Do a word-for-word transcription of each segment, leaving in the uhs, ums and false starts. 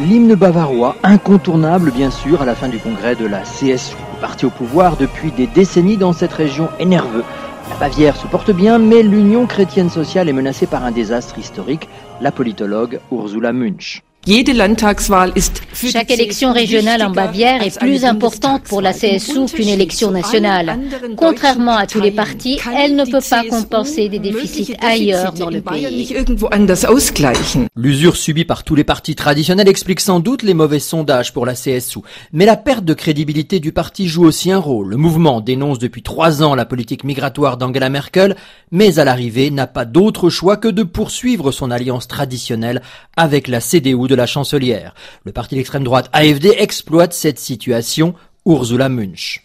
l'hymne bavarois, incontournable bien sûr à la fin du congrès de la C S U. Le parti au pouvoir depuis des décennies dans cette région est nerveux. La Bavière se porte bien, mais l'Union chrétienne sociale est menacée par un désastre historique, la politologue Ursula Münch. Chaque élection régionale en Bavière est plus importante pour la C S U qu'une élection nationale. Contrairement à tous les partis, elle ne peut pas compenser des déficits ailleurs dans le pays. L'usure subie par tous les partis traditionnels explique sans doute les mauvais sondages pour la C S U. Mais la perte de crédibilité du parti joue aussi un rôle. Le mouvement dénonce depuis trois ans la politique migratoire d'Angela Merkel, mais à l'arrivée n'a pas d'autre choix que de poursuivre son alliance traditionnelle avec la C D U de la chancelière. Le parti d'extrême droite A F D exploite cette situation. Ursula Münch.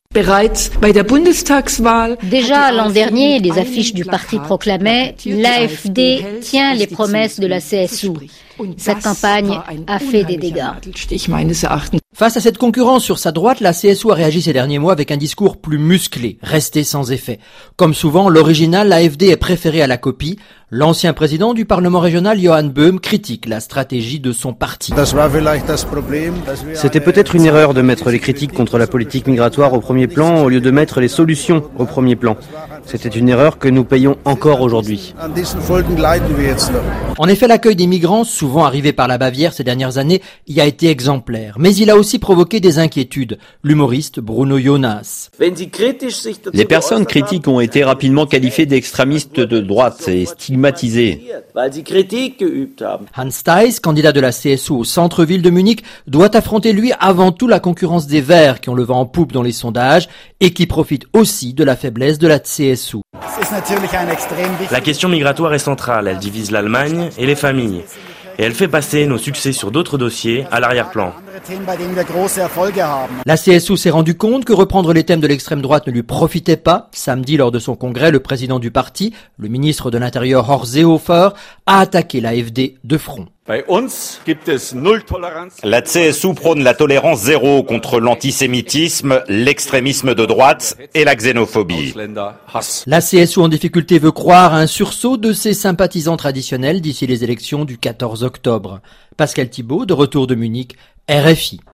Déjà l'an dernier, les affiches du parti proclamaient « L'A F D tient les promesses de la C S U ». Cette campagne a fait des dégâts. Face à cette concurrence sur sa droite, la C S U a réagi ces derniers mois avec un discours plus musclé, resté sans effet. Comme souvent, l'original, l'A F D est préféré à la copie. L'ancien président du Parlement régional, Johan Böhm, critique la stratégie de son parti. C'était peut-être une erreur de mettre les critiques contre la politique migratoire au premier plan au lieu de mettre les solutions au premier plan. C'était une erreur que nous payons encore aujourd'hui. En effet, l'accueil des migrants, souvent arrivés par la Bavière ces dernières années, y a été exemplaire. Mais il a aussi provoqué des inquiétudes. L'humoriste Bruno Jonas. Les personnes critiques ont été rapidement qualifiées d'extrémistes de droite et stigmatisées. Hans Theis, candidat de la C S U au centre-ville de Munich, doit affronter lui avant tout la concurrence des Verts qui ont le vent en poupe dans les sondages et qui profitent aussi de la faiblesse de la C S U. La question migratoire est centrale, elle divise l'Allemagne et les familles. Et elle fait passer nos succès sur d'autres dossiers à l'arrière-plan. La C S U s'est rendu compte que reprendre les thèmes de l'extrême droite ne lui profitait pas. Samedi, lors de son congrès, le président du parti, le ministre de l'Intérieur Horst Seehofer, a attaqué l'A F D de front. La C S U prône la tolérance zéro contre l'antisémitisme, l'extrémisme de droite et la xénophobie. La C S U en difficulté veut croire à un sursaut de ses sympathisants traditionnels d'ici les élections du quatorze octobre. Pascal Thibault, de retour de Munich, R F I.